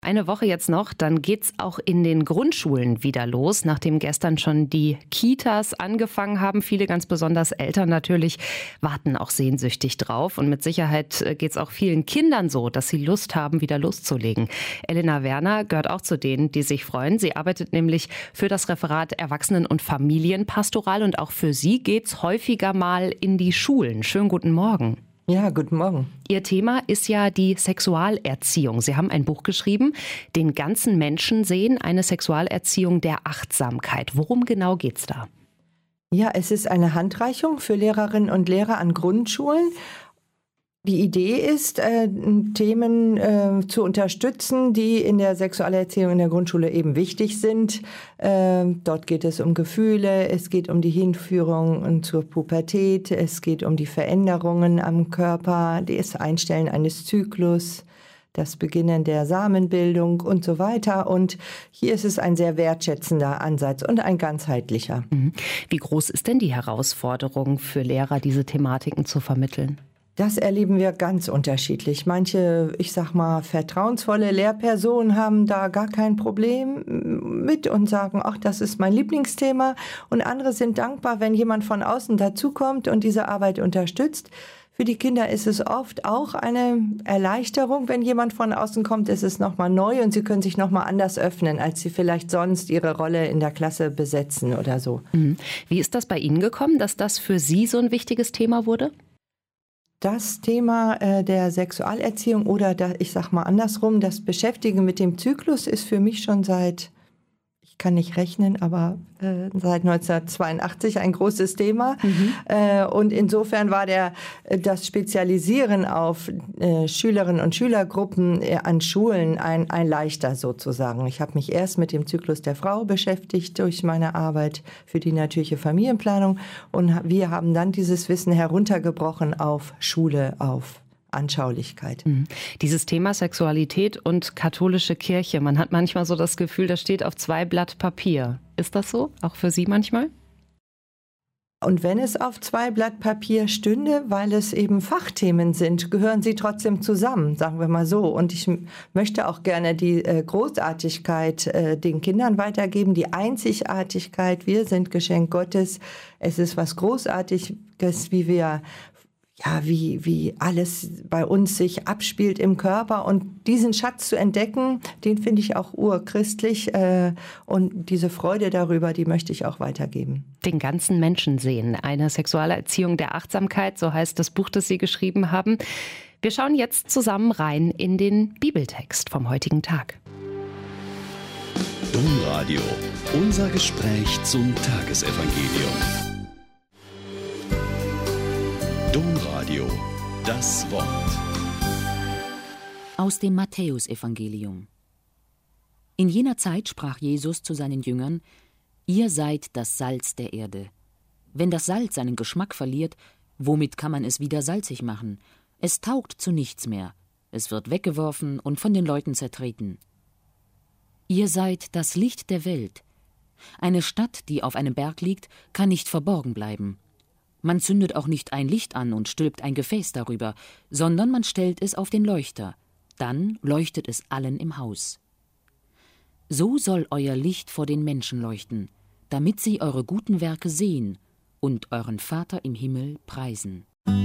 Eine Woche jetzt noch, dann geht's auch in den Grundschulen wieder los, nachdem gestern schon die Kitas angefangen haben. Viele, ganz besonders Eltern natürlich, warten auch sehnsüchtig drauf. Und mit Sicherheit geht's auch vielen Kindern so, dass sie Lust haben, wieder loszulegen. Elena Werner gehört auch zu denen, die sich freuen. Sie arbeitet nämlich für das Referat Erwachsenen- und Familienpastoral. Und auch für sie geht's häufiger mal in die Schulen. Schönen guten Morgen. Ja, guten Morgen. Ihr Thema ist ja die Sexualerziehung. Sie haben ein Buch geschrieben, Den ganzen Menschen sehen, eine Sexualerziehung der Achtsamkeit. Worum genau geht's da? Ja, es ist eine Handreichung für Lehrerinnen und Lehrer an Grundschulen. Die Idee ist, Themen zu unterstützen, die in der Sexualerziehung in der Grundschule eben wichtig sind. Dort geht es um Gefühle, es geht um die Hinführung zur Pubertät, es geht um die Veränderungen am Körper, das Einstellen eines Zyklus, das Beginnen der Samenbildung und so weiter. Und hier ist es ein sehr wertschätzender Ansatz und ein ganzheitlicher. Wie groß ist denn die Herausforderung für Lehrer, diese Thematiken zu vermitteln? Das erleben wir ganz unterschiedlich. Manche, ich sag mal, vertrauensvolle Lehrpersonen haben da gar kein Problem mit und sagen, ach, das ist mein Lieblingsthema. Und andere sind dankbar, wenn jemand von außen dazukommt und diese Arbeit unterstützt. Für die Kinder ist es oft auch eine Erleichterung, wenn jemand von außen kommt, ist es nochmal neu und sie können sich nochmal anders öffnen, als sie vielleicht sonst ihre Rolle in der Klasse besetzen oder so. Wie ist das bei Ihnen gekommen, dass das für Sie so ein wichtiges Thema wurde? Das Thema der Sexualerziehung oder ich sag mal andersrum, das Beschäftigen mit dem Zyklus ist für mich schon ich kann nicht rechnen, aber seit 1982 ein großes Thema. Und insofern war das Spezialisieren auf Schülerinnen und Schülergruppen an Schulen ein leichter sozusagen. Ich habe mich erst mit dem Zyklus der Frau beschäftigt durch meine Arbeit für die natürliche Familienplanung. Und wir haben dann dieses Wissen heruntergebrochen auf Schule, auf Anschaulichkeit. Dieses Thema Sexualität und katholische Kirche, man hat manchmal so das Gefühl, das steht auf 2 Blatt Papier. Ist das so? Auch für Sie manchmal? Und wenn es auf 2 Blatt Papier stünde, weil es eben Fachthemen sind, gehören sie trotzdem zusammen, sagen wir mal so. Und ich möchte auch gerne die Großartigkeit den Kindern weitergeben, die Einzigartigkeit. Wir sind Geschenk Gottes. Es ist was Großartiges, wie alles bei uns sich abspielt im Körper. Und diesen Schatz zu entdecken, den finde ich auch urchristlich. Und diese Freude darüber, die möchte ich auch weitergeben. Den ganzen Menschen sehen, eine Sexualerziehung der Achtsamkeit, so heißt das Buch, das Sie geschrieben haben. Wir schauen jetzt zusammen rein in den Bibeltext vom heutigen Tag. Domradio, unser Gespräch zum Tagesevangelium. Domradio, das Wort. Aus dem Matthäusevangelium. In jener Zeit sprach Jesus zu seinen Jüngern: Ihr seid das Salz der Erde. Wenn das Salz seinen Geschmack verliert, womit kann man es wieder salzig machen? Es taugt zu nichts mehr. Es wird weggeworfen und von den Leuten zertreten. Ihr seid das Licht der Welt. Eine Stadt, die auf einem Berg liegt, kann nicht verborgen bleiben. Man zündet auch nicht ein Licht an und stülpt ein Gefäß darüber, sondern man stellt es auf den Leuchter. Dann leuchtet es allen im Haus. So soll euer Licht vor den Menschen leuchten, damit sie eure guten Werke sehen und euren Vater im Himmel preisen.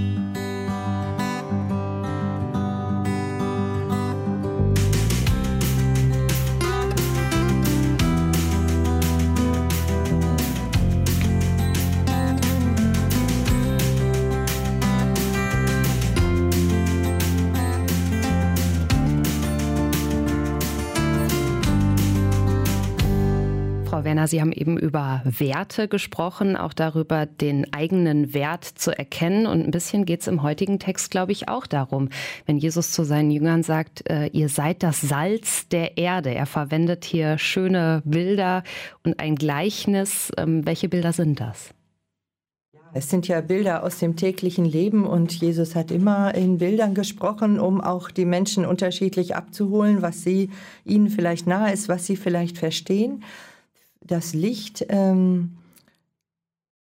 Frau Werner, Sie haben eben über Werte gesprochen, auch darüber, den eigenen Wert zu erkennen. Und ein bisschen geht es im heutigen Text, glaube ich, auch darum, wenn Jesus zu seinen Jüngern sagt, ihr seid das Salz der Erde. Er verwendet hier schöne Bilder und ein Gleichnis. Welche Bilder sind das? Es sind ja Bilder aus dem täglichen Leben und Jesus hat immer in Bildern gesprochen, um auch die Menschen unterschiedlich abzuholen, was ihnen vielleicht nahe ist, was sie vielleicht verstehen. Das Licht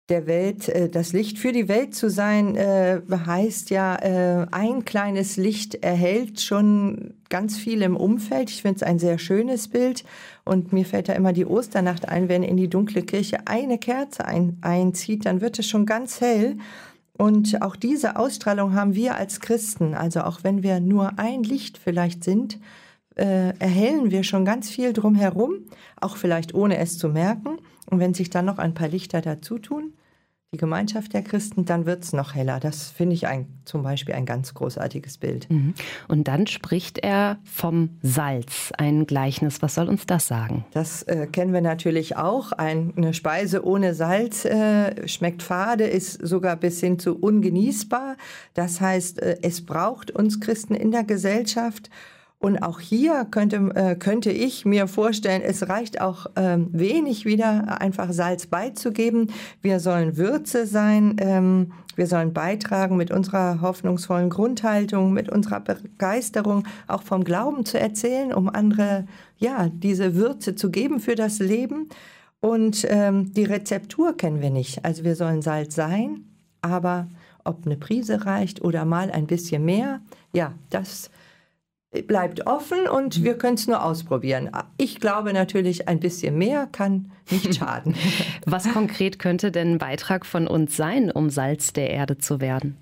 der Welt, das Licht für die Welt zu sein, heißt ja, ein kleines Licht erhält schon ganz viel im Umfeld. Ich finde es ein sehr schönes Bild und mir fällt da immer die Osternacht ein, wenn in die dunkle Kirche eine Kerze einzieht, dann wird es schon ganz hell. Und auch diese Ausstrahlung haben wir als Christen, also auch wenn wir nur ein Licht vielleicht sind, erhellen wir schon ganz viel drumherum, auch vielleicht ohne es zu merken. Und wenn sich dann noch ein paar Lichter dazu tun, die Gemeinschaft der Christen, dann wird es noch heller. Das finde ich zum Beispiel ein ganz großartiges Bild. Und dann spricht er vom Salz, ein Gleichnis. Was soll uns das sagen? Das kennen wir natürlich auch. Eine Speise ohne Salz schmeckt fade, ist sogar bis hin zu ungenießbar. Das heißt, es braucht uns Christen in der Gesellschaft. Und auch hier könnte ich mir vorstellen, es reicht auch wenig wieder, einfach Salz beizugeben. Wir sollen Würze sein, wir sollen beitragen mit unserer hoffnungsvollen Grundhaltung, mit unserer Begeisterung, auch vom Glauben zu erzählen, um andere diese Würze zu geben für das Leben. Und die Rezeptur kennen wir nicht. Also wir sollen Salz sein, aber ob eine Prise reicht oder mal ein bisschen mehr, das bleibt offen und wir können es nur ausprobieren. Ich glaube natürlich, ein bisschen mehr kann nicht schaden. Was konkret könnte denn ein Beitrag von uns sein, um Salz der Erde zu werden?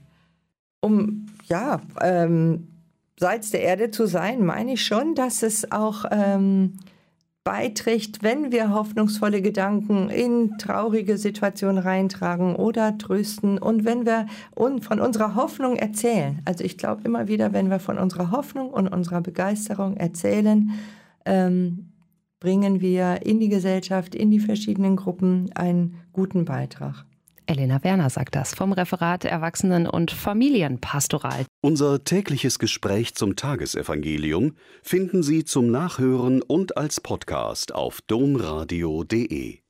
Salz der Erde zu sein, meine ich schon, dass es auch beiträgt, wenn wir hoffnungsvolle Gedanken in traurige Situationen reintragen oder trösten und wenn wir von unserer Hoffnung erzählen. Also ich glaube immer wieder, wenn wir von unserer Hoffnung und unserer Begeisterung erzählen, bringen wir in die Gesellschaft, in die verschiedenen Gruppen einen guten Beitrag. Elena Werner sagt das vom Referat Erwachsenen- und Familienpastoral. Unser tägliches Gespräch zum Tagesevangelium finden Sie zum Nachhören und als Podcast auf domradio.de.